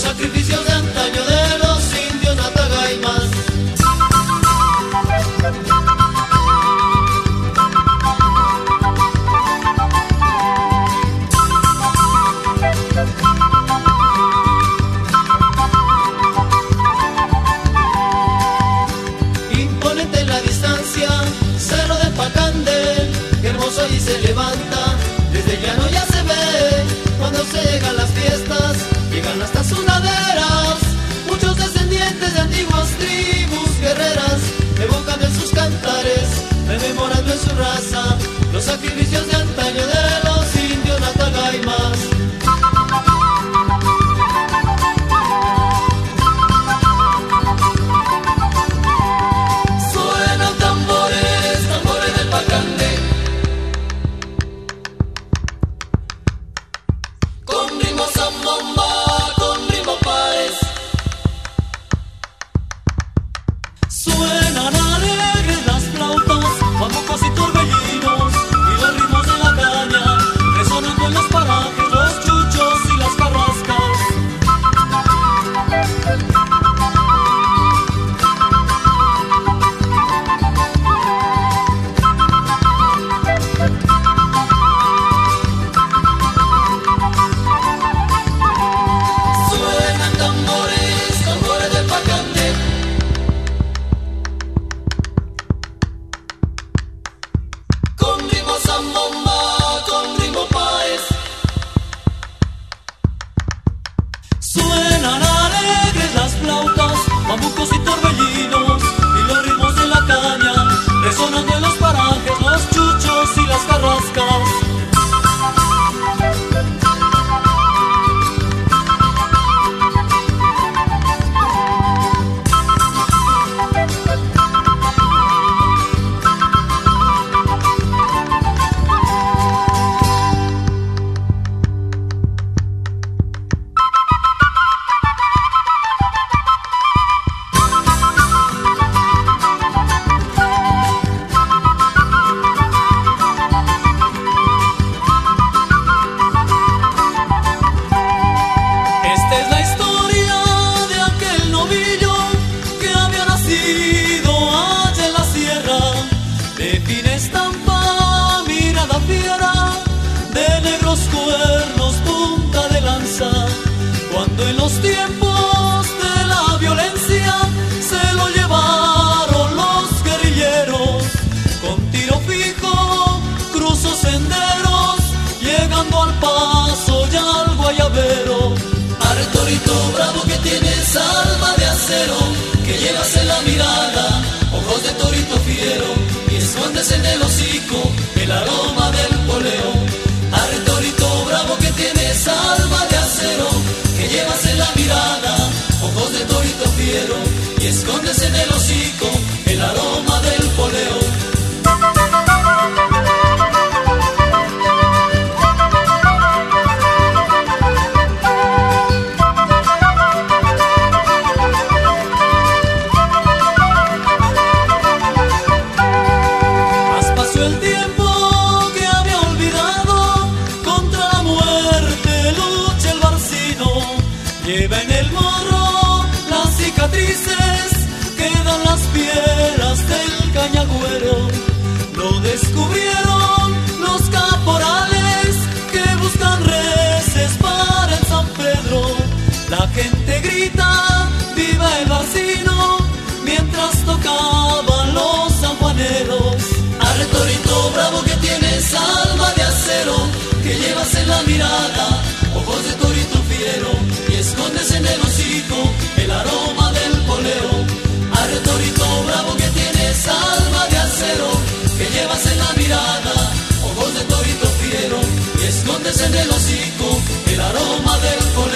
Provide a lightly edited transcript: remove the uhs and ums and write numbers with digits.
sacrificios de antaño de los indios Natagaimas. Imponente en la distancia, cerro de Pacande, que hermoso allí se levanta, desde el llano ya se ve, cuando se llegan las fiestas, llegan hasta sus laderas, muchos descendientes de antiguas tribus guerreras, evocando en sus cantares, rememorando en su raza, los sacrificios de antaño de los indios Natagaimas. Suenan alegres las flautas, bambucos y torbellinos, y los ritmos de la caña, resonando en los parajes, los chuchos y las carrascas. Suenan tambores, tambores del Pacande, con ritmo zambomba, con ritmo paez. Suenan alegres las flautas, bambucos y torbellinos, y los ritmos de la caña, resonando en los parajes, los chuchos y las carrascas. Esta es la historia de aquel novillo que había nacido allá en la sierra, de fina estampa, mirada fiera, de negros cuernos, punta de lanza. Cuando en los tiempos de la violencia se lo llevaron los guerrilleros, con tiro fijo cruzó senderos, llegando al Paso y al Guayabero. Arre torito bravo que tienes alma de acero, que llevas en la mirada ojos de torito fiero, y escondes en el hocico el aroma del poleo. Arre torito bravo que tienes alma de acero, que llevas en la mirada ojos de torito fiero, y escondes en el hocico el aroma del poleo. Pasó el tiempo que había olvidado, contra la muerte lucha el barcino, lleva en el morro las cicatrices que dan las piedras del cañagüero. Lo descubrieron los caporales que buscan reces para el San Pedro. La gente grita, viva el barcino, mientras tocaban los sanjuaneros. Arre torito bravo que tienes alma de acero, que llevas en la mirada ojos de torito fiero, y escondes en el hocico el aroma del poleo. Arre torito bravo que tienes alma de acero, que llevas en la mirada ojos de torito fiero, y escondes en el hocico el aroma del poleo.